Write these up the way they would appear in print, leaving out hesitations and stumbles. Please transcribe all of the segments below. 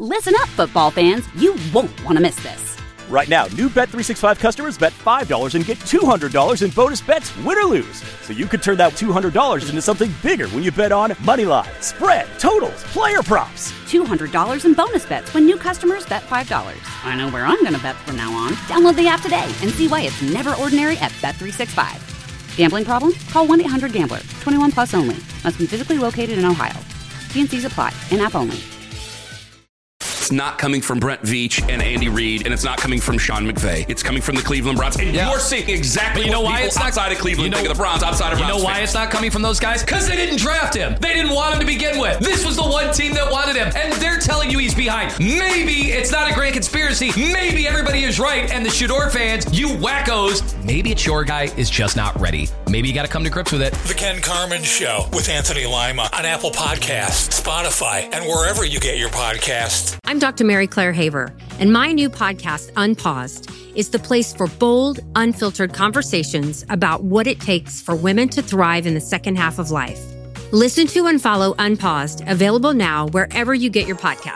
Listen up, football fans. You won't want to miss this. Right now, new Bet365 customers bet $5 and get $200 in bonus bets, win or lose. So you could turn that $200 into something bigger when you bet on money line, spread, totals, player props. $200 in bonus bets when new customers bet $5. I know where I'm going to bet from now on. Download the app today and see why it's never ordinary at Bet365. Gambling problem? Call 1-800-GAMBLER. 21 plus only. Must be physically located in Ohio. T&Cs apply. In-app only. It's not coming from Brent Veach and Andy Reid, and it's not coming from Sean McVay. It's coming from the Cleveland Browns. And you're seeing exactly what people outside of Cleveland think of the Browns, outside of Browns. You know why it's not coming from those guys? Because they didn't draft him. They didn't want him to begin with. This was the one team that wanted him, and they're telling you he's behind. Maybe it's not a grand conspiracy. Maybe everybody is right, and the Shador fans, you wackos, maybe it's your guy is just not ready. Maybe you got to come to grips with it. The Ken Carman Show with Anthony Lima on Apple Podcasts, Spotify, and wherever you get your podcasts. I'm Dr. Mary Claire Haver, and my new podcast, Unpaused, is the place for bold, unfiltered conversations about what it takes for women to thrive in the second half of life. Listen to and follow Unpaused, available now wherever you get your podcasts.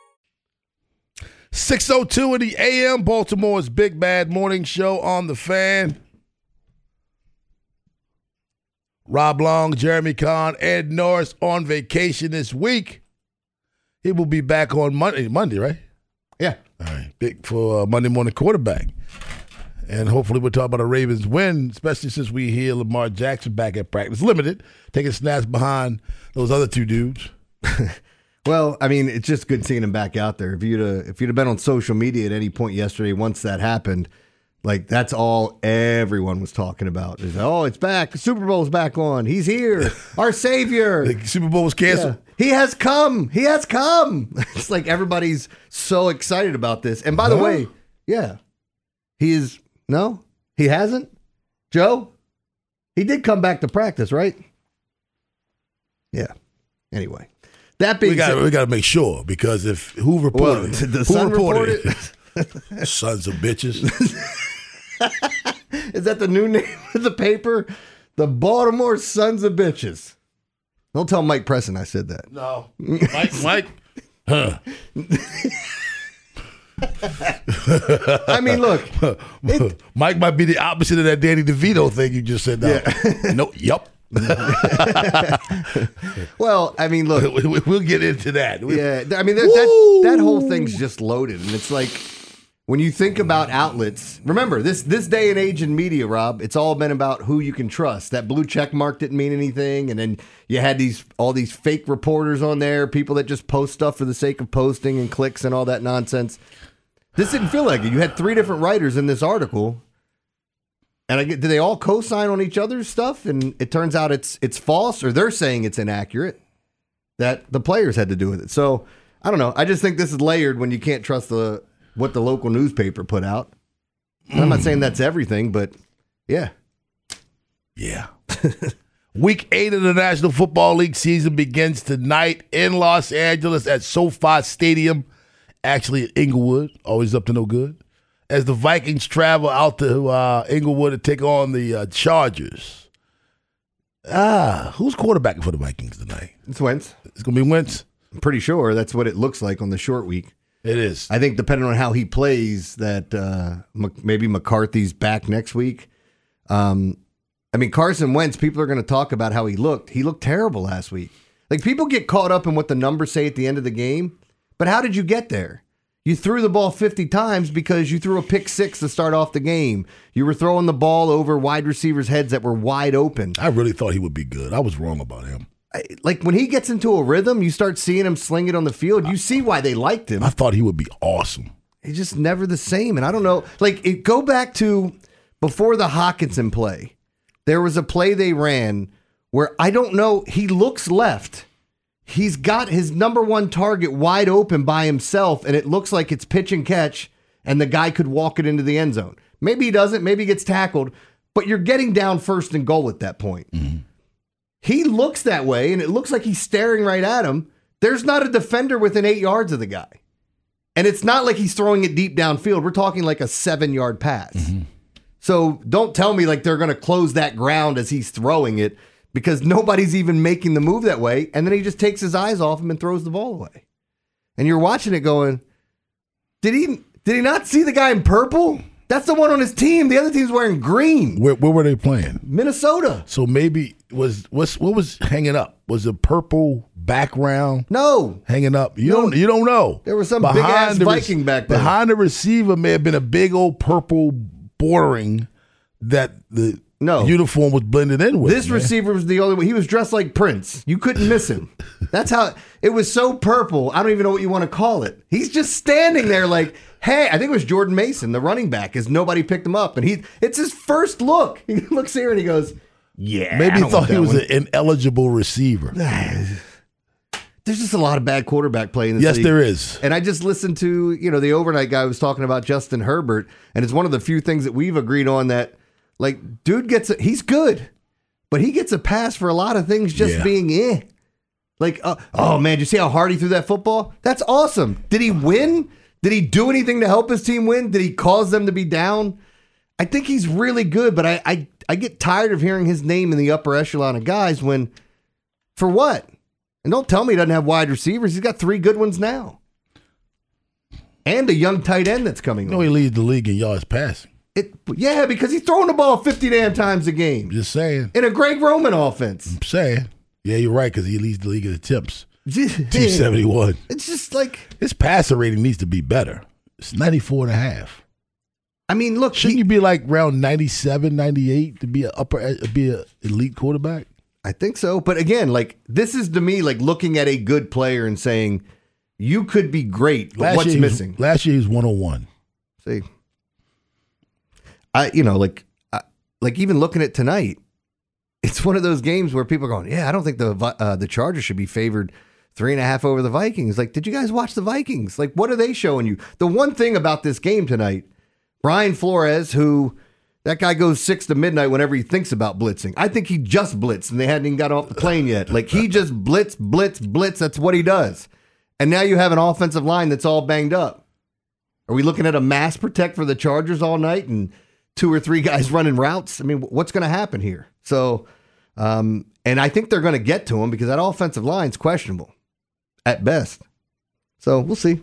6:02 in the AM, Baltimore's Big Bad Morning Show on The Fan. Rob Long, Jeremy Kahn, Ed Norris on vacation this week. He will be back on Monday, right? Yeah. All right. Big for Monday Morning Quarterback. And hopefully we'll talk about a Ravens win, especially since we hear Lamar Jackson back at practice. Limited, taking snaps behind those other two dudes. Well, I mean, it's just good seeing him back out there. If you'd have been on social media at any point yesterday, once that happened, like that's all everyone was talking about. Is it's back. The Super Bowl's back on. He's here. Our savior. The Super Bowl was canceled. Yeah. He has come. He has come. It's like everybody's so excited about this. And by the way, yeah, he is. No, he hasn't. Joe, he did come back to practice, right? Yeah. Anyway, that being said, we got to make sure because if who reported it? The Sun reported it? Sons of bitches. Is that the new name of the paper? The Baltimore Sons of Bitches. Don't tell Mike Preston I said that. No. Mike. Huh. I mean, look. Mike might be the opposite of that Danny DeVito thing you just said. Yeah. No. Yup. Well, I mean, look. We'll get into that. Yeah. I mean, that whole thing's just loaded. And it's like, when you think about outlets, remember, this day and age in media, Rob, it's all been about who you can trust. That blue check mark didn't mean anything. And then you had all these fake reporters on there, people that just post stuff for the sake of posting and clicks and all that nonsense. This didn't feel like it. You had 3 different writers in this article. And did they all co-sign on each other's stuff? And it turns out it's false, or they're saying it's inaccurate, that the players had to do with it. So, I don't know. I just think this is layered when you can't trust what the local newspaper put out. And I'm not saying that's everything, but yeah. Yeah. Week 8 of the National Football League season begins tonight in Los Angeles at SoFi Stadium, actually at Inglewood, always up to no good, as the Vikings travel out to Inglewood to take on the Chargers. Who's quarterbacking for the Vikings tonight? It's Wentz. It's going to be Wentz? I'm pretty sure that's what it looks like on the short week. It is. I think depending on how he plays, that maybe McCarthy's back next week. I mean, Carson Wentz, people are going to talk about how he looked. He looked terrible last week. Like, people get caught up in what the numbers say at the end of the game, but how did you get there? You threw the ball 50 times because you threw a pick 6 to start off the game. You were throwing the ball over wide receivers' heads that were wide open. I really thought he would be good. I was wrong about him. Like, when he gets into a rhythm, you start seeing him sling it on the field. You see why they liked him. I thought he would be awesome. He's just never the same. And I don't know. Like, go back to before the Hockenson play. There was a play they ran where I don't know. He looks left. He's got his number one target wide open by himself, and it looks like it's pitch and catch, and the guy could walk it into the end zone. Maybe he doesn't. Maybe he gets tackled. But you're getting down 1st and goal at that point. Mm-hmm. He looks that way, and it looks like he's staring right at him. There's not a defender within 8 yards of the guy. And it's not like he's throwing it deep downfield. We're talking like a 7-yard pass. Mm-hmm. So don't tell me like they're going to close that ground as he's throwing it, because nobody's even making the move that way. And then he just takes his eyes off him and throws the ball away. And you're watching it going, did he not see the guy in purple? That's the one on his team. The other team's wearing green. Where were they playing? Minnesota. So maybe what was hanging up? Was a purple background? No. Hanging up. You don't know. There was some big ass Viking back there. Behind the receiver may have been a big old purple bordering that the uniform was blended in with. This receiver was the only one. He was dressed like Prince. You couldn't miss him. That's how it was so purple. I don't even know what you want to call it. He's just standing there like, hey, I think it was Jordan Mason, the running back, as nobody picked him up. And it's his first look. He looks here and he goes, yeah. Maybe he thought he was an ineligible receiver. There's just a lot of bad quarterback play in this league. Yes, there is. And I just listened to, the overnight guy was talking about Justin Herbert, and it's one of the few things that we've agreed on that, like, dude he's good, but he gets a pass for a lot of things just being Like, oh man, did you see how hard he threw that football? That's awesome. Did he win? Did he do anything to help his team win? Did he cause them to be down? I think he's really good, but I get tired of hearing his name in the upper echelon of guys when, for what? And don't tell me he doesn't have wide receivers. He's got 3 good ones now. And a young tight end that's coming on. He leads the league in yards passing. Yeah, because he's throwing the ball 50 damn times a game. Just saying. In a Greg Roman offense. I'm saying. Yeah, you're right, because he leads the league in attempts. 271. It's just like... His passer rating needs to be better. It's 94.5. I mean, look... Shouldn't you be like around 97, 98 to be an elite quarterback? I think so. But again, like, this is to me like looking at a good player and saying, you could be great, but what's missing? Last year he was 101. See, like even looking at tonight, it's one of those games where people are going, yeah, I don't think the Chargers should be favored 3.5 over the Vikings. Like, did you guys watch the Vikings? Like, what are they showing you? The one thing about this game tonight, Brian Flores, who... That guy goes 6 to midnight whenever he thinks about blitzing. I think he just blitzed, and they hadn't even got off the plane yet. Like, he just blitz. That's what he does. And now you have an offensive line that's all banged up. Are we looking at a mass protect for the Chargers all night and 2 or 3 guys running routes? I mean, what's going to happen here? So, and I think they're going to get to him because that offensive line's questionable at best. So, we'll see.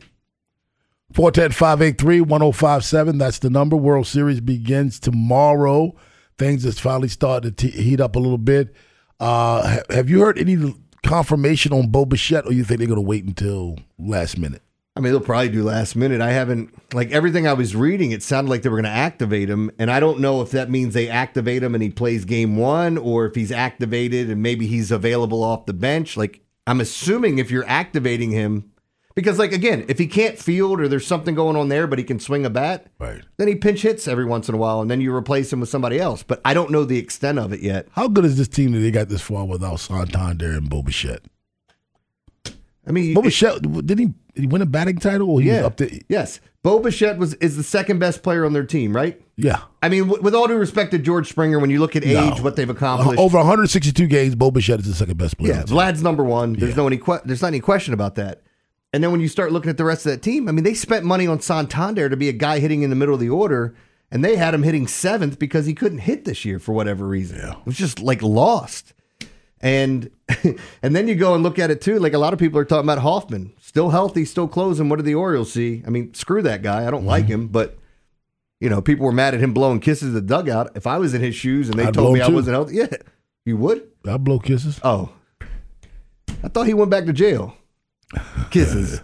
410-583-1057. That's the number. World Series begins tomorrow. Things is finally starting to heat up a little bit. Have you heard any confirmation on Bo Bichette, or you think they're going to wait until last minute? I mean, they'll probably do last minute. I haven't, like, everything I was reading, it sounded like they were going to activate him, and I don't know if that means they activate him and he plays game 1, or if he's activated and maybe he's available off the bench. Like, I'm assuming if you're activating him, because, like, again, if he can't field or there's something going on there, but he can swing a bat, right, then he pinch hits every once in a while, and then you replace him with somebody else. But I don't know the extent of it yet. How good is this team that they got this far without Santander and Bo Bichette? I mean, Bo Bichette, did he win a batting title? Or he was up there? Yes. Bo Bichette is the second best player on their team, right? Yeah. I mean, with all due respect to George Springer, when you look at age, what they've accomplished. Over 162 games, Bo Bichette is the second best player. Yeah, Vlad's number 1. There's there's not any question about that. And then when you start looking at the rest of that team, I mean, they spent money on Santander to be a guy hitting in the middle of the order, and they had him hitting 7th because he couldn't hit this year for whatever reason. Yeah. It was just like lost. And and then you go and look at it too. Like a lot of people are talking about Hoffman, still healthy, still closing. What do the Orioles see? I mean, screw that guy. I don't like him, but people were mad at him blowing kisses at the dugout. If I was in his shoes and they told me I wasn't healthy, yeah, you would. I'd blow kisses. Oh, I thought he went back to jail. Kisses.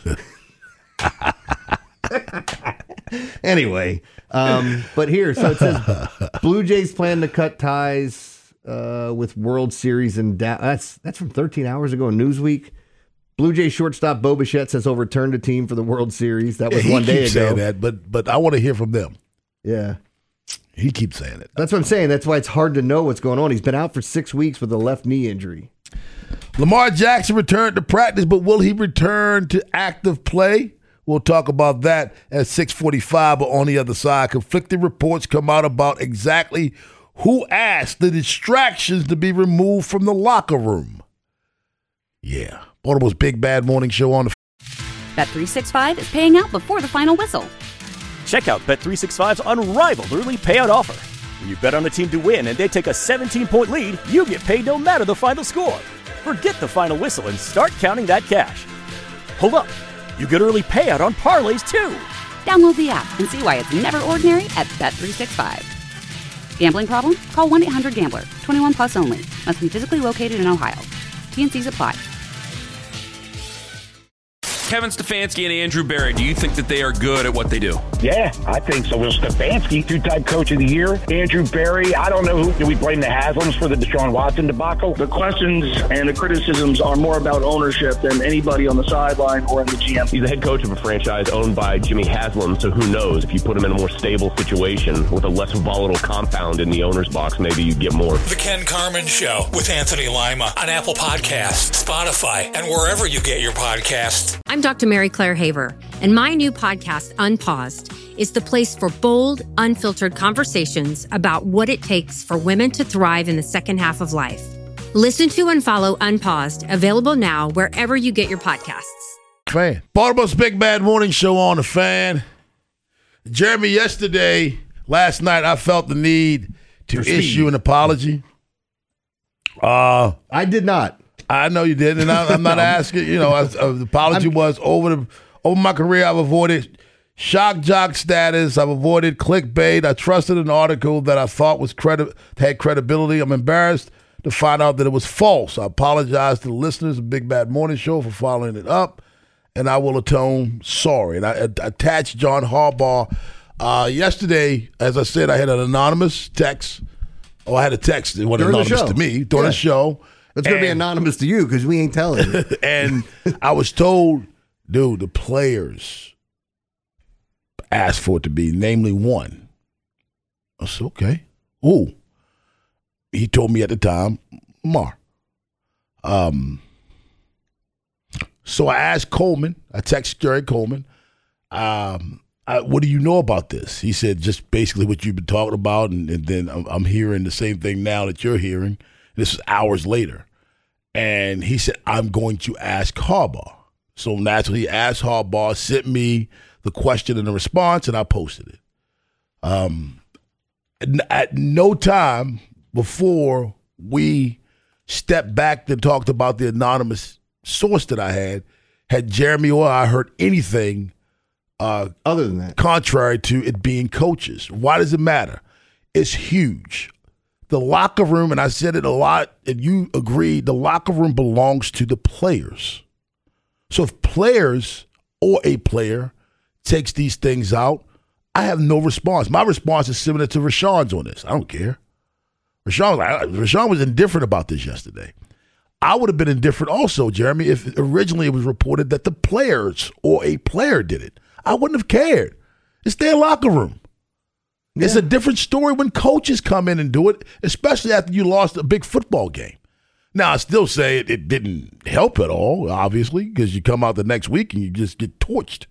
Anyway, but here, so it says Blue Jays plan to cut ties with World Series in Dallas. That's from 13 hours ago in Newsweek. Blue Jays shortstop Bo Bichette says he'll return to team for the World Series. That was 1 day ago. Saying that, but I want to hear from them. Yeah. He keeps saying it. That's what I'm saying. That's why it's hard to know what's going on. He's been out for 6 weeks with a left knee injury. Lamar Jackson returned to practice, but will he return to active play? We'll talk about that at 6:45. But on the other side, conflicting reports come out about exactly who asked the distractions to be removed from the locker room. Yeah. Baltimore's Big Bad Morning Show on the Bet365 is paying out before the final whistle. Check out Bet365's unrivaled early payout offer. When you bet on a team to win and they take a 17-point lead, you get paid no matter the final score. Forget the final whistle and start counting that cash. Hold up. You get early payout on parlays, too. Download the app and see why it's never ordinary at Bet365. Gambling problem? Call 1-800-GAMBLER. 21 plus only. Must be physically located in Ohio. T&Cs apply. Kevin Stefanski and Andrew Berry, do you think that they are good at what they do? Yeah, I think so. Will Stefanski, two-time coach of the year. Andrew Berry, I don't know who. Do we blame the Haslams for the Deshaun Watson debacle? The questions and the criticisms are more about ownership than anybody on the sideline or in the GM. He's the head coach of a franchise owned by Jimmy Haslam, so who knows? If you put him in a more stable situation with a less volatile compound in the owner's box, maybe you get more. The Ken Carman Show with Anthony Lima on Apple Podcasts, Spotify, and wherever you get your podcasts. I'm Dr. Mary Claire Haver, and my new podcast, Unpaused, is the place for bold, unfiltered conversations about what it takes for women to thrive in the second half of life. Listen to and follow Unpaused, available now wherever you get your podcasts. Fan. Baltimore's Big Bad Morning Show on the Fan. Jeremy, last night, I felt the need to issue an apology. I did not. I know you did, and I'm not asking. The apology was over my career. I've avoided shock jock status. I've avoided clickbait. I trusted an article that I thought was had credibility. I'm embarrassed to find out that it was false. I apologize to the listeners of Big Bad Morning Show for following it up, and I will atone sorry. And I attached John Harbaugh. Yesterday, as I said, I had an anonymous text. Oh, I had a text. It wasn't anonymous to me during the show. It's going to be anonymous to you because we ain't telling you. And I was told, dude, the players asked for it to be, namely one. I said, okay. Ooh. He told me at the time, Mar. So I asked Coleman. I texted Jerry Coleman. What do you know about this? He said, just basically what you've been talking about, and then I'm hearing the same thing now that you're hearing. This is hours later. And he said, I'm going to ask Harbaugh. So naturally, he asked Harbaugh, sent me the question and the response, and I posted it. At no time before we stepped back and talked about the anonymous source that I had Jeremy or I heard anything other than that, contrary to it being coaches. Why does it matter? It's huge. The locker room, and I said it a lot, and you agreed, the locker room belongs to the players. So if players or a player takes these things out, I have no response. My response is similar to Rashawn's on this. I don't care. Rashawn was indifferent about this yesterday. I would have been indifferent also, Jeremy, if originally it was reported that the players or a player did it. I wouldn't have cared. It's their locker room. Yeah. It's a different story when coaches come in and do it, especially after you lost a big football game. Now, I still say it didn't help at all, obviously, because you come out the next week and you just get torched.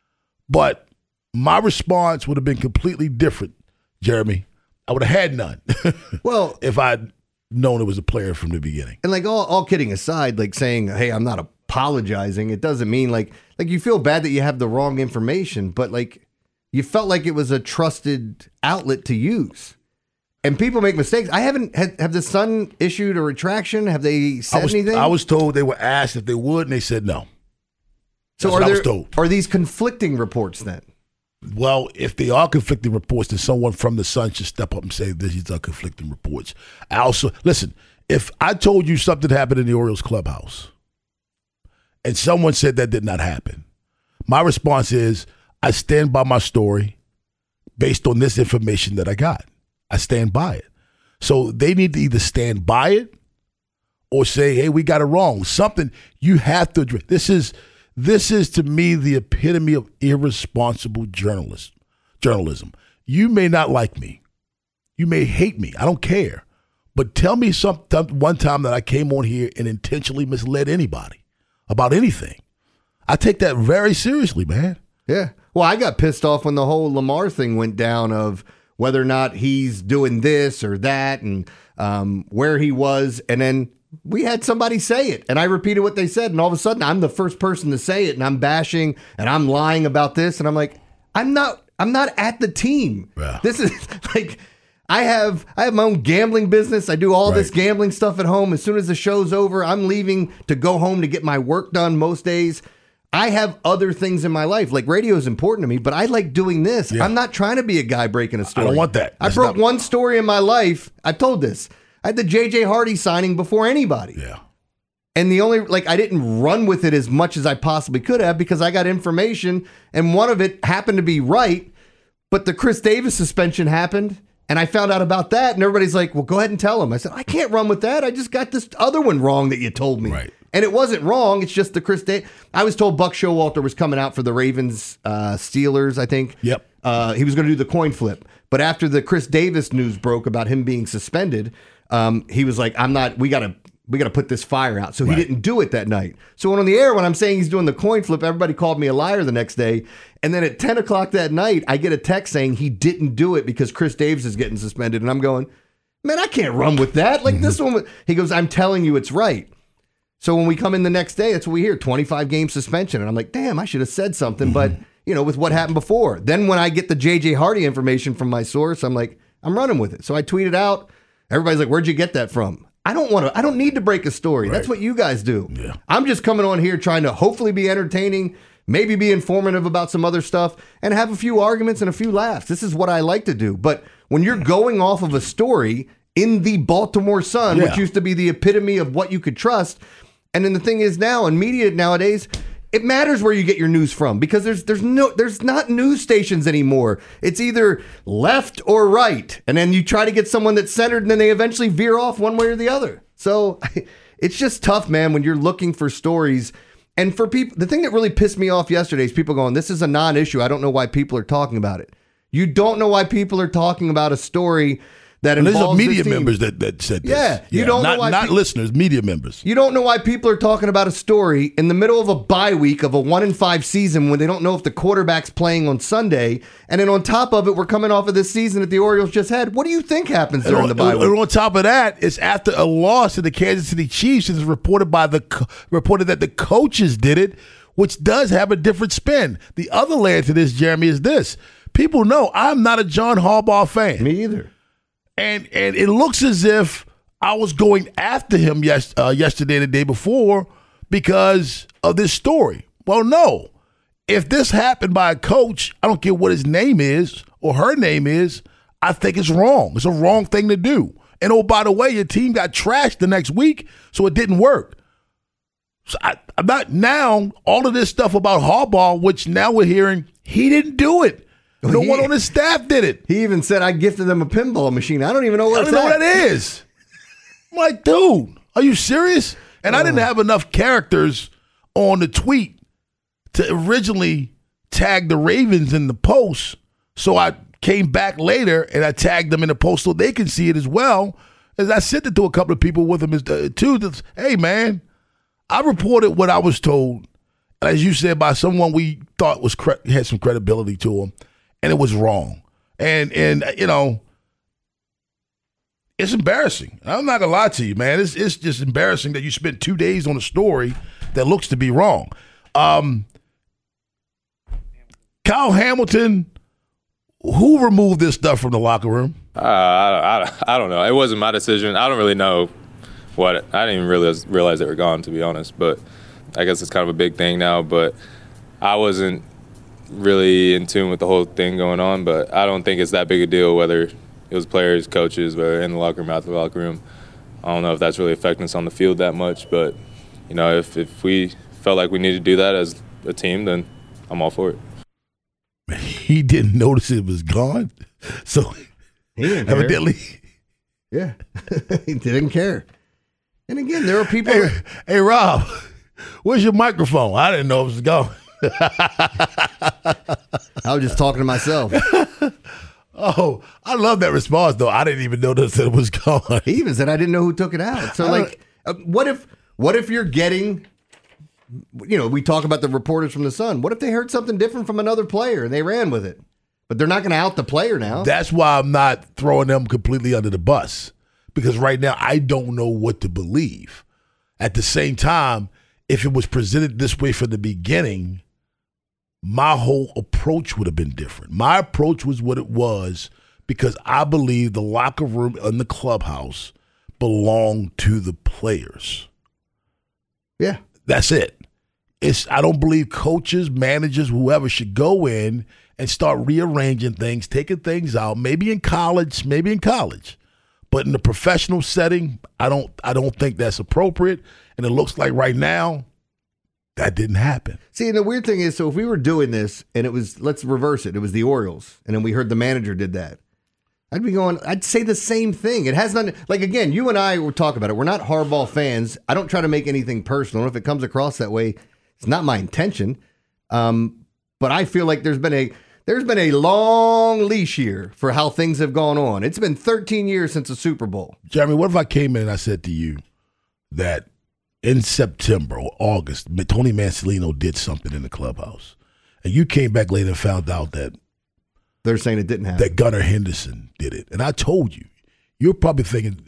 But my response would have been completely different, Jeremy. I would have had none. Well, if I'd known it was a player from the beginning. And like all kidding aside, like saying, hey, I'm not apologizing, it doesn't mean like you feel bad that you have the wrong information, but like you felt like it was a trusted outlet to use. And people make mistakes. I haven't have the Sun issued a retraction? Have they said anything? I was told they were asked if they would, and they said no. So are these conflicting reports then? Well, if they are conflicting reports, then someone from the Sun should step up and say these are conflicting reports. I also, listen, if I told you something happened in the Orioles clubhouse and someone said that did not happen, my response is I stand by my story based on this information that I got. I stand by it. So they need to either stand by it or say, hey, we got it wrong. Something you have to address. This is to me the epitome of irresponsible journalism. You may not like me. You may hate me. I don't care. But tell me one time that I came on here and intentionally misled anybody about anything. I take that very seriously, man. Yeah. Well, I got pissed off when the whole Lamar thing went down of whether or not he's doing this or that and where he was. And then we had somebody say it, and I repeated what they said, and all of a sudden I'm the first person to say it, and I'm bashing, and I'm lying about this, and I'm like, I'm not at the team. Yeah. This is like, I have my own gambling business. I do all this gambling stuff at home. As soon as the show's over, I'm leaving to go home to get my work done most days. I have other things in my life. Like radio is important to me, but I like doing this. Yeah. I'm not trying to be a guy breaking a story. I don't want that. I broke one story in my life. I've told this. I had the J.J. Hardy signing before anybody. Yeah. And the only, I didn't run with it as much as I possibly could have because I got information and one of it happened to be right, but the Chris Davis suspension happened and I found out about that and everybody's like, well, go ahead and tell him. I said, I can't run with that. I just got this other one wrong that you told me. Right. And it wasn't wrong. It's just the Chris Davis. I was told Buck Showalter was coming out for the Ravens Steelers, I think. Yep. He was going to do the coin flip. But after the Chris Davis news broke about him being suspended, he was like, we got to put this fire out. So he didn't do it that night. So on the air, when I'm saying he's doing the coin flip, everybody called me a liar the next day. And then at 10 o'clock that night, I get a text saying he didn't do it because Chris Davis is getting suspended. And I'm going, man, I can't run with that. Like this one. He goes, I'm telling you it's right. So when we come in the next day, that's what we hear, 25-game suspension. And I'm like, damn, I should have said something. But, with what happened before. Then when I get the J.J. Hardy information from my source, I'm like, I'm running with it. So I tweeted out. Everybody's like, where'd you get that from? I don't need to break a story. Right. That's what you guys do. Yeah. I'm just coming on here trying to hopefully be entertaining, maybe be informative about some other stuff, and have a few arguments and a few laughs. This is what I like to do. But when you're going off of a story in the Baltimore Sun, which used to be the epitome of what you could trust, and then the thing is now in media nowadays, it matters where you get your news from because there's not news stations anymore. It's either left or right, and then you try to get someone that's centered, and then they eventually veer off one way or the other. So it's just tough, man, when you're looking for stories. And for people, the thing that really pissed me off yesterday is people going, "This is a non-issue. I don't know why people are talking about it." You don't know why people are talking about a story that involves there's media this team. members that said this. Yeah, you don't know why not listeners, media members. You don't know why people are talking about a story in the middle of a bye week of a 1-5 season when they don't know if the quarterback's playing on Sunday, and then on top of it, we're coming off of this season that the Orioles just had. What do you think happens during the bye week? And on top of that, it's after a loss to the Kansas City Chiefs. It's reported that the coaches did it, which does have a different spin. The other layer to this, Jeremy, is this: people know I'm not a John Harbaugh fan. Me either. And it looks as if I was going after him yesterday and the day before because of this story. Well, no. If this happened by a coach, I don't care what his name is or her name is, I think it's wrong. It's a wrong thing to do. And oh, by the way, your team got trashed the next week, so it didn't work. So I'm not now, all of this stuff about Harbaugh, which now we're hearing, he didn't do it. No one on his staff did it. He even said, I gifted them a pinball machine. I don't even know what I don't know what that is. I'm like, dude, are you serious? And I didn't have enough characters on the tweet to originally tag the Ravens in the post. So I came back later and I tagged them in the post so they can see it as well. As I sent it to a couple of people with them too. Hey, man, I reported what I was told, as you said, by someone we thought had some credibility to him. And it was wrong. And it's embarrassing. I'm not going to lie to you, man. It's just embarrassing that you spent 2 days on a story that looks to be wrong. Kyle Hamilton, who removed this stuff from the locker room? I don't know. It wasn't my decision. I don't really know I didn't even realize they were gone, to be honest. But I guess it's kind of a big thing now. But I wasn't really in tune with the whole thing going on, but I don't think it's that big a deal whether it was players, coaches, whether in the locker room, out the locker room. I don't know if that's really affecting us on the field that much, but if we felt like we needed to do that as a team, then I'm all for it. He didn't notice it was gone, so he evidently, yeah, he didn't care. And again, there are people. Hey, Rob, where's your microphone? I didn't know it was gone. I was just talking to myself. Oh, I love that response, though. I didn't even notice that it was gone. He even said, I didn't know who took it out. So, what if you're getting, we talk about the reporters from the Sun. What if they heard something different from another player and they ran with it? But they're not going to out the player now. That's why I'm not throwing them completely under the bus, because right now I don't know what to believe. At the same time, if it was presented this way from the beginning, my whole approach would have been different. My approach was what it was because I believe the locker room and the clubhouse belong to the players. Yeah. That's it. I don't believe coaches, managers, whoever should go in and start rearranging things, taking things out, maybe in college. But in the professional setting, I don't think that's appropriate. And it looks like right now that didn't happen. See, and the weird thing is, so if we were doing this and it was, let's reverse it, it was the Orioles, and then we heard the manager did that, I'd say the same thing. It has nothing, like, again, you and I will talk about it. We're not Harbaugh fans. I don't try to make anything personal. If it comes across that way, it's not my intention. But I feel like there's been a long leash here for how things have gone on. It's been 13 years since the Super Bowl. Jeremy, what if I came in and I said to you that in September or August, Tony Mansolino did something in the clubhouse, and you came back later and found out that they're saying it didn't happen, that Gunnar Henderson did it, and I told you, you're probably thinking,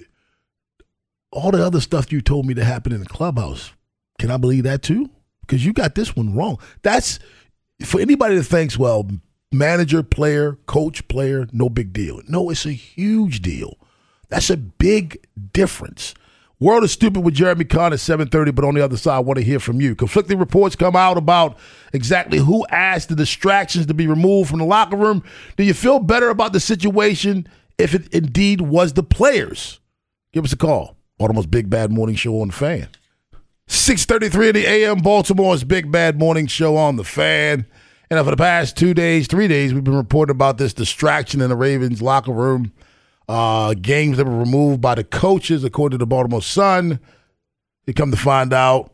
all the other stuff you told me to happen in the clubhouse, can I believe that too? Because you got this one wrong. That's for anybody that thinks, well, manager, player, coach, player, no big deal. No, it's a huge deal. That's a big difference. World is Stupid with Jeremy Conn at 7:30, but on the other side, I want to hear from you. Conflicting reports come out about exactly who asked the distractions to be removed from the locker room. Do you feel better about the situation if it indeed was the players? Give us a call. Baltimore's Big Bad Morning Show on the Fan. 6:33 in the a.m. Baltimore's Big Bad Morning Show on the Fan. And for the past 3 days, we've been reporting about this distraction in the Ravens locker room. Games that were removed by the coaches, according to the Baltimore Sun. They come to find out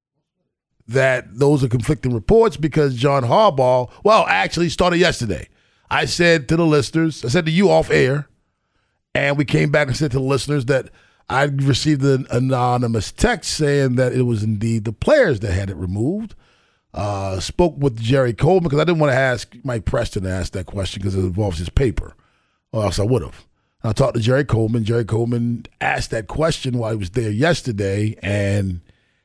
that those are conflicting reports because John Harbaugh, actually started yesterday. I said to the listeners, I said to you off air, and we came back and said to the listeners that I received an anonymous text saying that it was indeed the players that had it removed. Spoke with Jerry Coleman because I didn't want to ask Mike Preston to ask that question because it involves his paper, or else I would have. I talked to Jerry Coleman. Jerry Coleman asked that question while he was there yesterday, and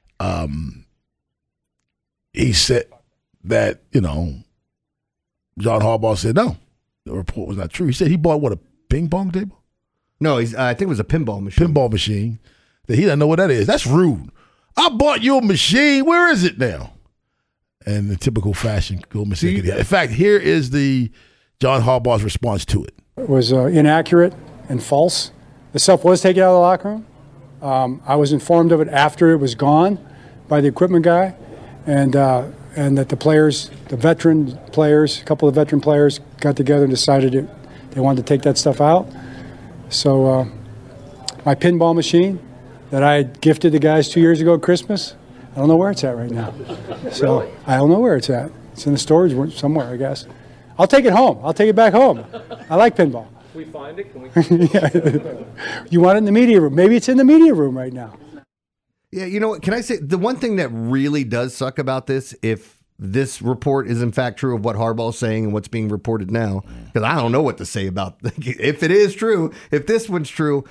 he said that, John Harbaugh said no, the report was not true. He said he bought, a ping pong table? No, I think it was a pinball machine. Pinball machine. That he doesn't know what that is. That's rude. I bought you a machine. Where is it now? And the typical fashion, Goldman Sachs. In fact, here is the John Harbaugh's response to it. It was inaccurate and false. The stuff was taken out of the locker room. I was informed of it after it was gone by the equipment guy, and that the players, a couple of veteran players, got together and decided they wanted to take that stuff out. So my pinball machine that I had gifted the guys 2 years ago at Christmas, I don't know where it's at right now. So I don't know where it's at. It's in the storage somewhere, I guess. I'll take it home. I'll take it back home. I like pinball. Can we find it? Can we? Yeah. You want it in the media room? Maybe it's in the media room right now. Yeah, you know what? Can I say the one thing that really does suck about this, if this report is in fact true of what Harbaugh's saying and what's being reported now, because I don't know what to say about if it is true, if this one's true,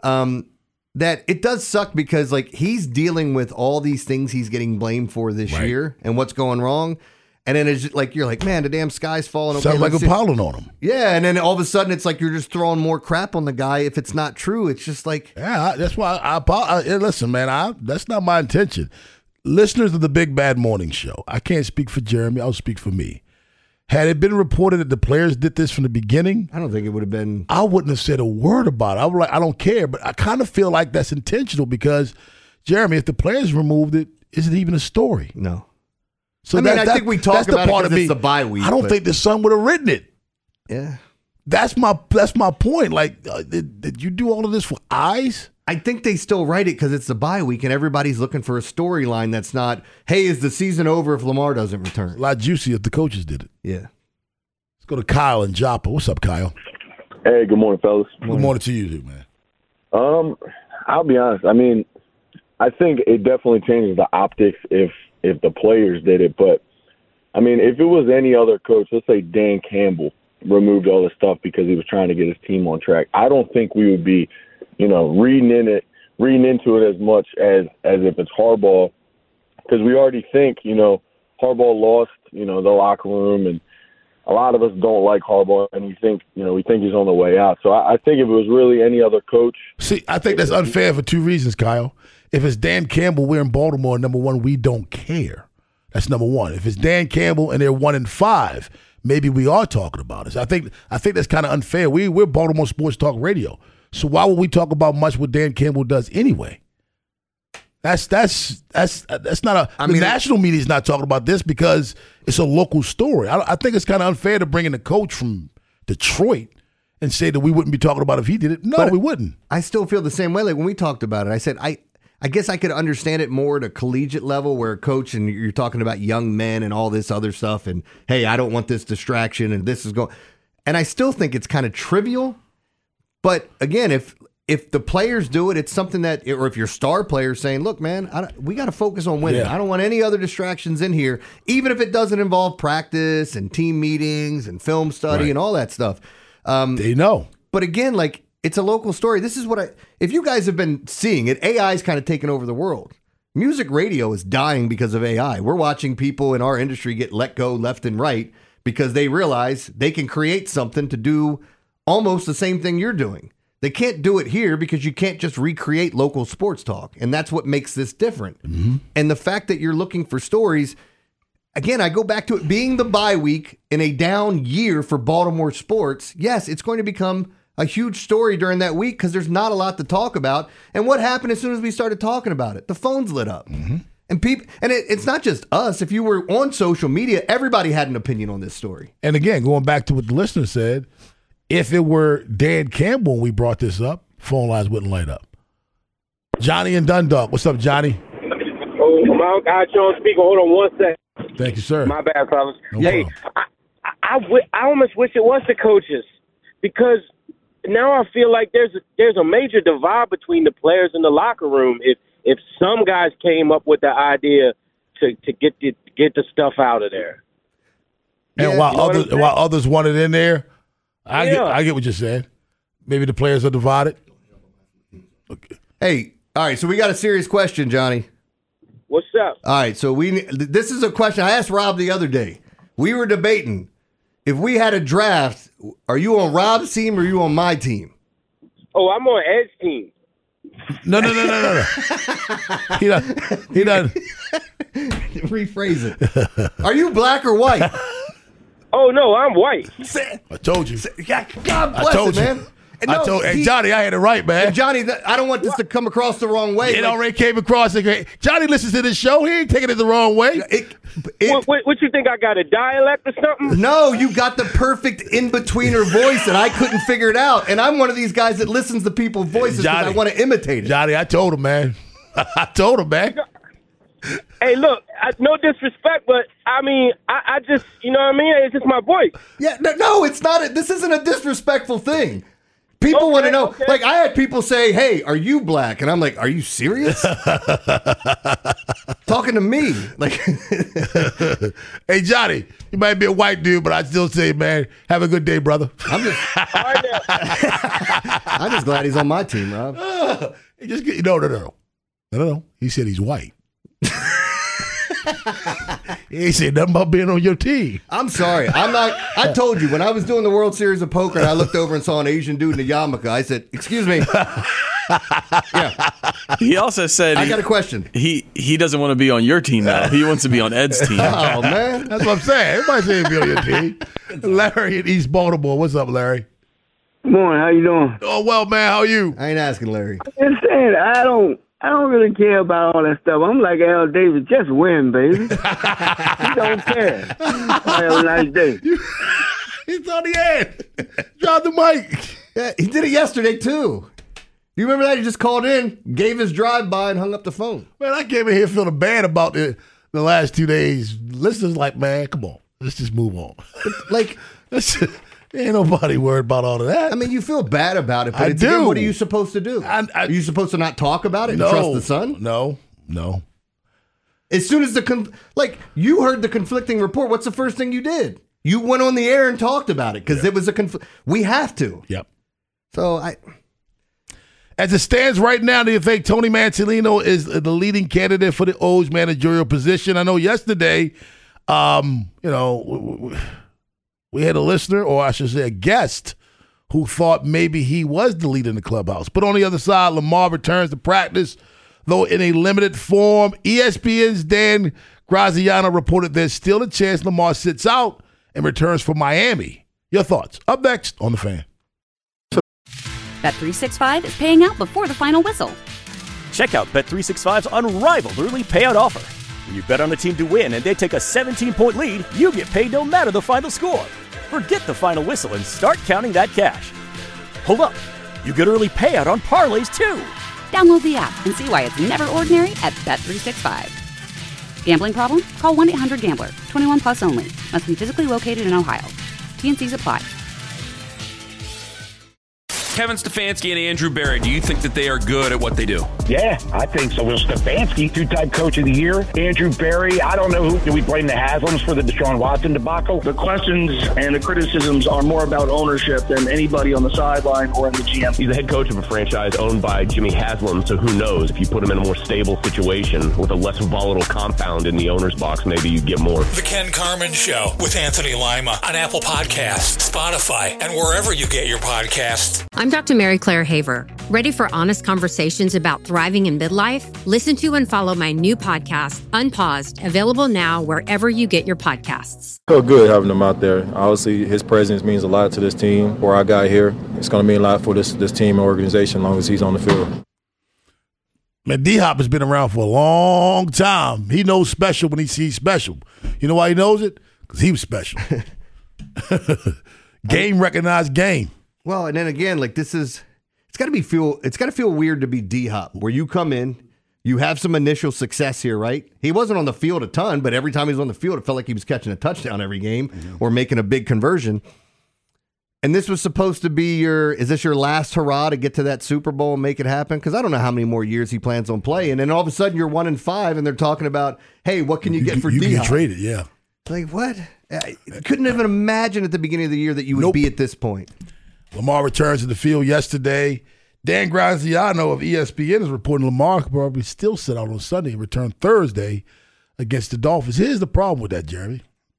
that it does suck because he's dealing with all these things he's getting blamed for this year and what's going wrong. And then it's just you're like, man, the damn sky's falling. Sounds like a pollen on him. Yeah, and then all of a sudden it's like you're just throwing more crap on the guy if it's not true. It's just that's why I listen, man. That's not my intention. Listeners of the Big Bad Morning Show, I can't speak for Jeremy. I'll speak for me. Had it been reported that the players did this from the beginning, I don't think it would have been. I wouldn't have said a word about it. I was like, I don't care, but I kind of feel like that's intentional because, Jeremy, if the players removed it, is it even a story? No. So I think we talked about it because it's the bye week. I don't think the Sun would have written it. Yeah. That's my point. Did you do all of this for eyes? I think they still write it because it's the bye week and everybody's looking for a storyline that's not, hey, is the season over if Lamar doesn't return? A lot juicy if the coaches did it. Yeah. Let's go to Kyle and Joppa. What's up, Kyle? Hey, good morning, fellas. Good morning to you, too, man. I'll be honest. I mean, I think it definitely changes the optics if the players did it. But, I mean, if it was any other coach, let's say Dan Campbell removed all this stuff because he was trying to get his team on track, I don't think we would be, reading into it as much as if it's Harbaugh, because we already think, Harbaugh lost, the locker room, and a lot of us don't like Harbaugh, and we think he's on the way out. So I think if it was really any other coach. See, I think that's unfair for two reasons, Kyle. If it's Dan Campbell, we're in Baltimore, number one, we don't care. That's number one. If it's Dan Campbell and they're 1-5, maybe we are talking about it. I think that's kind of unfair. We're Baltimore Sports Talk Radio, so why would we talk about much what Dan Campbell does anyway? That's not a. The national media is not talking about this because it's a local story. I think it's kind of unfair to bring in a coach from Detroit and say that we wouldn't be talking about if he did it. No, we wouldn't. I still feel the same way. Like when we talked about it, I said I guess I could understand it more at a collegiate level where a coach and you're talking about young men and all this other stuff and, hey, I don't want this distraction and this is going. And I still think it's kind of trivial. But again, if the players do it, it's something that, or if your star player saying, look, man, we got to focus on winning. Yeah. I don't want any other distractions in here, even if it doesn't involve practice and team meetings and film study and all that stuff. They know. But again, like, it's a local story. This is what if you guys have been seeing it, AI's kind of taken over the world. Music radio is dying because of AI. We're watching people in our industry get let go left and right because they realize they can create something to do almost the same thing you're doing. They can't do it here because you can't just recreate local sports talk. And that's what makes this different. Mm-hmm. And the fact that you're looking for stories, again, I go back to it being the bye week in a down year for Baltimore sports. Yes, it's going to become a huge story during that week because there's not a lot to talk about. And what happened as soon as we started talking about it? The phones lit up. Mm-hmm. And people, and it's not just us. If you were on social media, everybody had an opinion on this story. And again, going back to what the listener said, if it were Dan Campbell and we brought this up, phone lines wouldn't light up. Johnny in Dundalk. What's up, Johnny? Oh, I John speaker. Hold on 1 second. Thank you, sir. My bad, fellas. No hey, I almost wish it was the coaches because now I feel like there's a major divide between the players in the locker room. If some guys came up with the idea to get the stuff out of there, and while others want it in there. I get what you're saying. Maybe the players are divided. Okay. Hey, all right, so we got a serious question, Johnny. What's up? All right, so this is a question I asked Rob the other day. We were debating if we had a draft, are you on Rob's team or are you on my team? Oh, I'm on Ed's team. No. He done. Rephrase it. Are you black or white? Oh, no, I'm white. I told you. God bless it, man. Hey, Johnny, I had it right, man. Johnny, I don't want this to come across the wrong way. It already came across. Johnny listens to this show. He ain't taking it the wrong way. What you think, I got a dialect or something? No, you got the perfect in-betweener voice, and I couldn't figure it out. And I'm one of these guys that listens to people's voices because I want to imitate it. Johnny, I told him, man. Hey, look, no disrespect, but I mean, I just, you know what I mean? It's just my voice. Yeah, no, it's not. This isn't a disrespectful thing. People want to know. Okay. Like, I had people say, hey, are you black? And I'm like, are you serious? Talking to me. Like, hey, Johnny, you might be a white dude, but I still say, man, have a good day, brother. I'm just glad he's on my team, Rob. No. He said he's white. He ain't said nothing about being on your team. I'm sorry. I'm not. I told you, when I was doing the World Series of Poker and I looked over and saw an Asian dude in a yarmulke, I said, excuse me. Yeah. He also said I got a question. He doesn't want to be on your team now. He wants to be on Ed's team. Oh, man. That's what I'm saying. Everybody saying be on your team. Larry in East Baltimore. What's up, Larry? Good morning. How you doing? Oh, well, man. How are you? I ain't asking, Larry. I'm saying I don't really care about all that stuff. I'm like Al Davis, just win, baby. He don't care. Have a nice day. He's on the end. Drop the mic. Yeah, he did it yesterday, too. You remember that? He just called in, gave his drive-by, and hung up the phone. Man, I came in here feeling bad about the last 2 days. Listeners like, man, come on. Let's just move on. Like, ain't nobody worried about all of that. I mean, you feel bad about it, but I do. Again, what are you supposed to do? Are you supposed to not talk about it and trust the Sun? No. As soon as you heard the conflicting report, what's the first thing you did? You went on the air and talked about it because it was we have to. Yep. So as it stands right now, do you think Tony Mansolino is the leading candidate for the O's managerial position? I know yesterday, we had a listener, or I should say a guest, who thought maybe he was the leader in the clubhouse. But on the other side, Lamar returns to practice, though in a limited form. ESPN's Dan Graziano reported there's still a chance Lamar sits out and returns for Miami. Your thoughts? Up next on The Fan. Bet365 is paying out before the final whistle. Check out Bet365's unrivaled early payout offer. When you bet on a team to win and they take a 17-point lead, you get paid no matter the final score. Forget the final whistle and start counting that cash. Hold up. You get early payout on parlays, too. Download the app and see why it's never ordinary at Bet365. Gambling problem? Call 1-800-GAMBLER. 21 plus only. Must be physically located in Ohio. T&Cs apply. Kevin Stefanski and Andrew Berry, do you think that they are good at what they do? Yeah, I think so. Will Stefanski, two-time coach of the year. Andrew Berry, I don't know who. Do we blame the Haslams for the Deshaun Watson debacle? The questions and the criticisms are more about ownership than anybody on the sideline or in the GM. He's the head coach of a franchise owned by Jimmy Haslam, so who knows? If you put him in a more stable situation with a less volatile compound in the owner's box, maybe you get more. The Ken Carman Show with Anthony Lima on Apple Podcasts, Spotify, and wherever you get your podcasts. I'm Dr. Mary Claire Haver. Ready for honest conversations about thriving in midlife? Listen to and follow my new podcast, Unpaused, available now wherever you get your podcasts. Feel good having him out there. Obviously, his presence means a lot to this team. Before I got here, it's going to mean a lot for this team and organization as long as he's on the field. Man, D-Hop has been around for a long time. He knows special when he sees special. You know why he knows it? Because he was special. Game recognized game. Well, and then again, like it's got to feel weird to be D-Hop, where you come in, you have some initial success here, right? He wasn't on the field a ton, but every time he was on the field, it felt like he was catching a touchdown every game or making a big conversion. And this was supposed to be is this your last hurrah to get to that Super Bowl and make it happen? Because I don't know how many more years he plans on playing. And then all of a sudden you're 1-5 and they're talking about, hey, what can you get for D-Hop? You can trade it, yeah. Like what? I couldn't even imagine at the beginning of the year that you would be at this point. Lamar returns to the field yesterday. Dan Graziano of ESPN is reporting Lamar could probably still sit out on Sunday and return Thursday against the Dolphins. Here's the problem with that, Jeremy.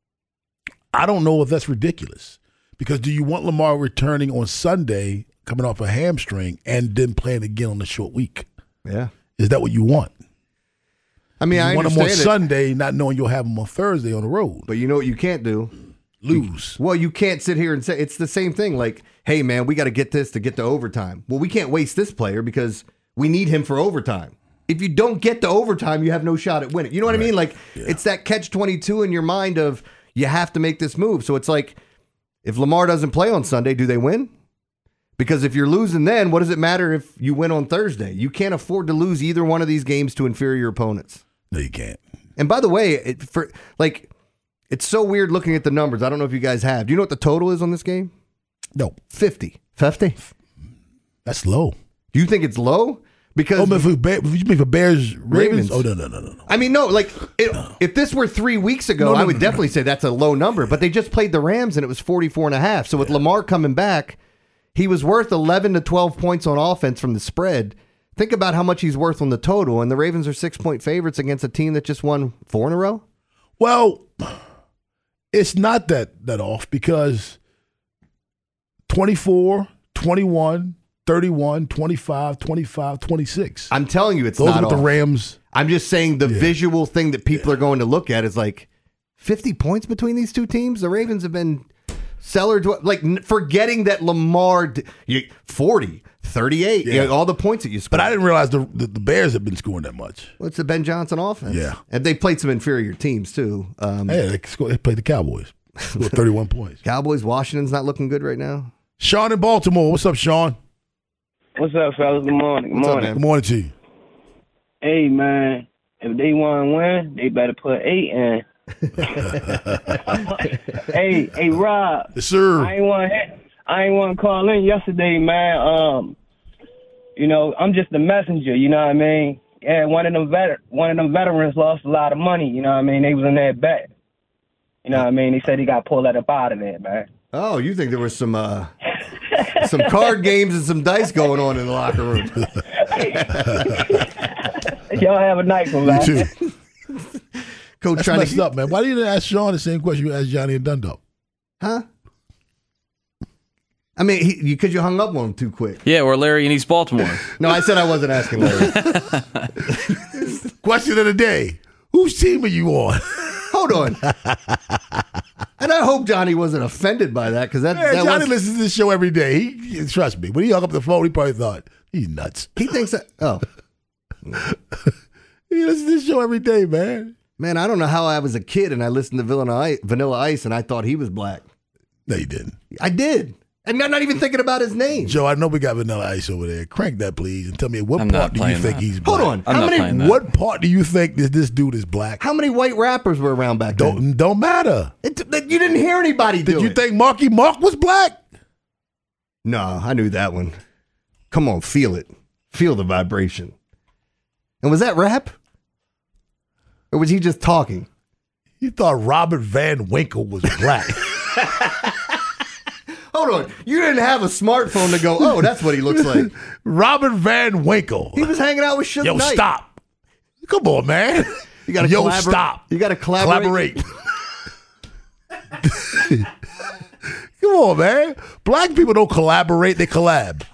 I don't know if that's ridiculous. Because do you want Lamar returning on Sunday, coming off a hamstring, and then playing again on the short week? Yeah. Is that what you want? I mean, I want him understand on Sunday, not knowing you'll have him on Thursday on the road. But you know what you can't do? Lose. Well, you can't sit here and say it's the same thing. Like, hey, man, we got to get this to get to overtime. Well, we can't waste this player because we need him for overtime. If you don't get to overtime, you have no shot at winning. You know what I mean? Like, It's that catch-22 in your mind of you have to make this move. So it's like, if Lamar doesn't play on Sunday, do they win? Because if you're losing then, what does it matter if you win on Thursday? You can't afford to lose either one of these games to inferior opponents. No, you can't. And by the way, it's so weird looking at the numbers. I don't know if you guys have. Do you know what the total is on this game? No. 50. 50? That's low. Do you think it's low? Because if you mean for Bears Ravens? Oh, no. I mean, no, like if this were 3 weeks ago, I would definitely say that's a low number. But they just played the Rams and it was 44.5. So with Lamar coming back, he was worth 11 to 12 points on offense from the spread. Think about how much he's worth on the total. And the Ravens are 6-point favorites against a team that just won 4 in a row? Well, it's not that off because 24, 21, 31, 25, 25, 26. I'm telling you, it's those not with off. the Rams. I'm just saying the visual thing that people are going to look at is like 50 points between these two teams. The Ravens have been forgetting that Lamar 40, 38, all the points that you scored. But I didn't realize the Bears have been scoring that much. Well, it's the Ben Johnson offense. Yeah. And they played some inferior teams too. They played the Cowboys. Scored 31 points. Cowboys, Washington's not looking good right now. Sean in Baltimore. What's up, Sean? What's up, fellas? Good morning. What's up, man? Good morning to you. Hey, man, if they want to win, they better put 8 in. hey, Rob. Yes, sir. I ain't want to call in yesterday, man. I'm just the messenger. You know what I mean? Yeah, one of them veterans lost a lot of money. You know what I mean? They was in that bet. You know what I mean? They said he got pulled up out of there, man. Oh, you think there was some card games and some dice going on in the locker room? Y'all have a nice one, man. You too. Coach, that's messed up, man. Why didn't you ask Sean the same question you asked Johnny and Dundalk? Huh? I mean, because you hung up on him too quick. Yeah, or Larry in East Baltimore. No, I said I wasn't asking Larry. Question of the day. Whose team are you on? Hold on. And I hope Johnny wasn't offended by that because Johnny listens to this show every day. Trust me. When he hung up the phone, he probably thought, he's nuts. He thinks that. Oh. He listens to this show every day, man. Man, I don't know how I was a kid and I listened to Vanilla Ice and I thought he was black. No, you didn't. I did. And I'm not even thinking about his name. Joe, I know we got Vanilla Ice over there. Crank that, please, and tell me what part do you think he's black? Hold on. What part do you think this dude is black? How many white rappers were around back then? Don't matter. You didn't hear anybody do it. Did you think Marky Mark was black? No, I knew that one. Come on, feel it. Feel the vibration. And was that rap? Or was he just talking? You thought Robert Van Winkle was black. Hold on. You didn't have a smartphone to go, oh, that's what he looks like. Robert Van Winkle. He was hanging out with Suge Knight. Yo, stop. Come on, man. You gotta stop. You got to collaborate. Come on, man. Black people don't collaborate. They collab.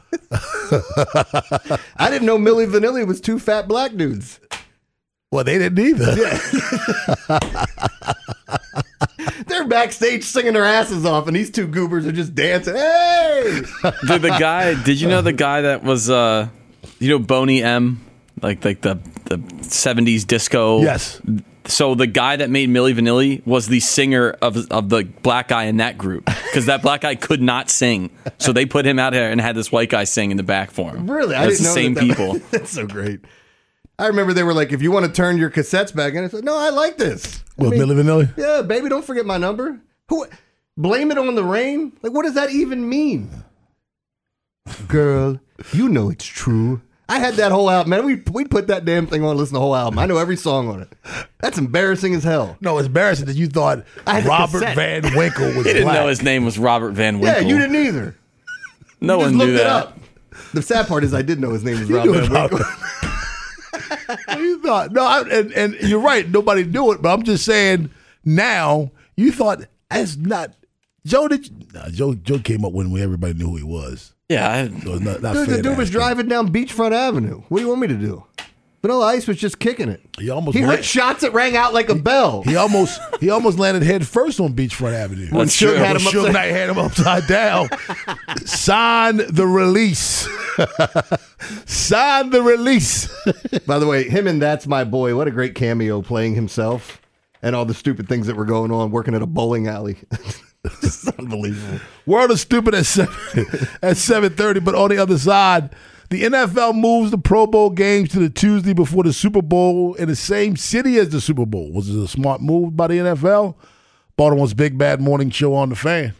I didn't know Milli Vanilli was two fat black dudes. Well, they didn't either. Yeah. They're backstage singing their asses off, and these two goobers are just dancing. Hey! Did you know the guy that was, Boney M? Like the 70s disco? Yes. So the guy that made Milli Vanilli was the singer of the black guy in that group because that black guy could not sing. So they put him out here and had this white guy sing in the back for him. Really? I didn't know the same people. That's so great. I remember they were like, if you want to turn your cassettes back in, I said, no, I like this. Milli Vanilli? Yeah, baby, don't forget my number. Blame it on the rain? Like, what does that even mean? Girl, you know it's true. I had that whole album. Man, we'd put that damn thing on and listen to the whole album. I know every song on it. That's embarrassing as hell. No, it's embarrassing that you thought Robert Van Winkle was black. He didn't know his name was Robert Van Winkle. Yeah, you didn't either. No one knew that. It up. The sad part is I did know his name was Robert Van Winkle. You thought and you're right. Nobody knew it, but I'm just saying. Now you thought that's not Joe. Joe came up when everybody knew who he was. Yeah, so it's not dude, the dude was driving down Beachfront Avenue. What do you want me to do? Vanilla Ice was just kicking it. He heard shots that rang out like a bell. He almost landed head first on Beachfront Avenue. When Suge Knight had him upside down. Sign the release. Sign the release. By the way, him and That's My Boy. What a great cameo playing himself and all the stupid things that were going on working at a bowling alley. It's unbelievable. World is stupid at 7:30, but on the other side, the NFL moves the Pro Bowl games to the Tuesday before the Super Bowl in the same city as the Super Bowl. Was it a smart move by the NFL? Baltimore's Big Bad Morning Show on the Fan.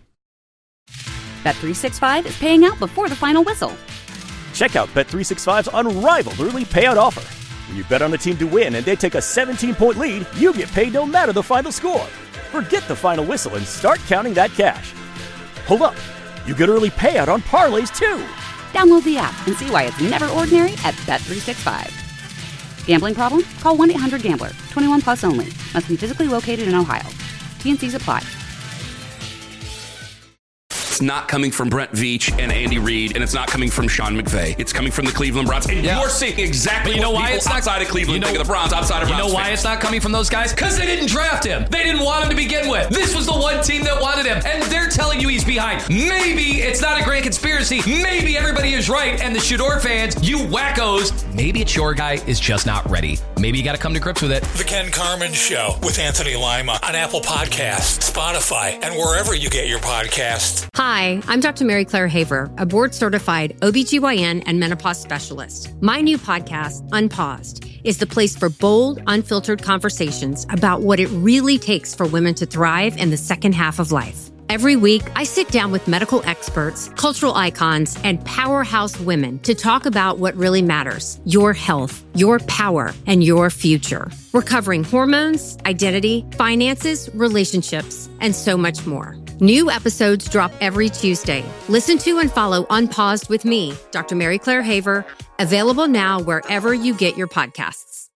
Bet365 is paying out before the final whistle. Check out Bet365's unrivaled early payout offer. When you bet on a team to win and they take a 17-point lead, you get paid no matter the final score. Forget the final whistle and start counting that cash. Hold up. You get early payout on parlays, too. Download the app and see why it's never ordinary at Bet365. Gambling problem? Call 1-800-GAMBLER. 21 plus only. Must be physically located in Ohio. T&Cs apply. It's not coming from Brent Veach and Andy Reid, and it's not coming from Sean McVay. It's coming from the Cleveland Browns. And you're seeing exactly what people outside of Cleveland think of the Browns, outside of Browns. You know why it's not coming from those guys? Because they didn't draft him. They didn't want him to begin with. This was the one team that wanted him, and they're telling you he's behind. Maybe it's not a grand conspiracy. Maybe everybody is right, and the Shador fans, you wackos, maybe it's your guy is just not ready. Maybe you got to come to grips with it. The Ken Carman Show with Anthony Lima on Apple Podcasts, Spotify, and wherever you get your podcasts. Hi, I'm Dr. Mary Claire Haver, a board-certified OBGYN and menopause specialist. My new podcast, Unpaused, is the place for bold, unfiltered conversations about what it really takes for women to thrive in the second half of life. Every week, I sit down with medical experts, cultural icons, and powerhouse women to talk about what really matters: your health, your power, and your future. We're covering hormones, identity, finances, relationships, and so much more. New episodes drop every Tuesday. Listen to and follow Unpaused with me, Dr. Mary Claire Haver, available now wherever you get your podcasts.